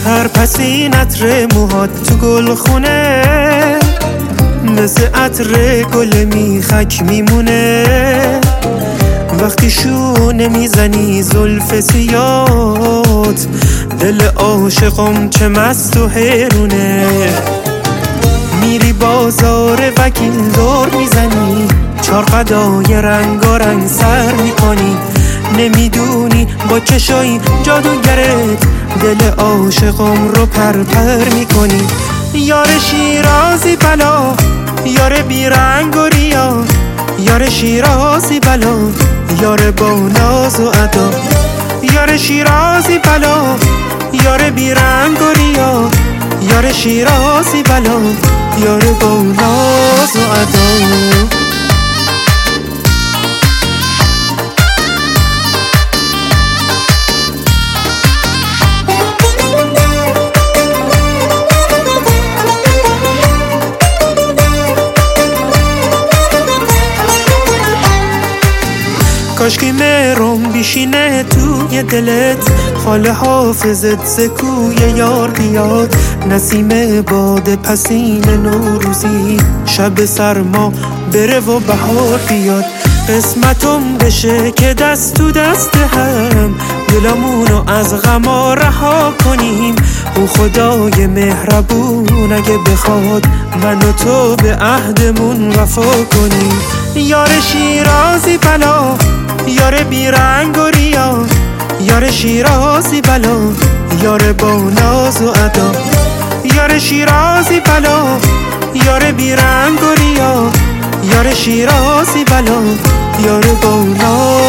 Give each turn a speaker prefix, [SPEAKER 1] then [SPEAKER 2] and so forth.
[SPEAKER 1] پسی عطر موهات تو گلخونه، مثل عطر گل میخک میمونه. وقتی شونه میزنی زلف سیات، دل عاشقم چه مست و حیرونه. میری بازار وکیل دور میزنی، چار قدای رنگارنگ سر میکنی. نمیدونی با چشای جادوگرت دل عاشقم رو پر میکنی. یار شیرازی بلا، یار بیرنگ و ریا، یار شیرازی بلا، یار با ناز و ادا. یار شیرازی بلا، یار بیرنگ و ریا، یار شیرازی بلا، یار با ناز و ادا. کاشکی مهرم بیشینه توی دلت، خاله حافظت زکوی یار بیاد. نسیم باد پسین نوروزی، شب سرما بره و بهار بیاد. قسمتم بشه که دست تو دست هم، دلمونو از غما رها کنیم. او خدای مهربون اگه بخواد من و تو به عهدمون وفا کنیم. یار شیرازی بلا، یار بیرنگ و ریا، یار شیرازی بلا، یار با ناز و ادا. یار شیرازی بلا، یار بیرنگ و ریا، یار شیرازی بلا، یار با ناز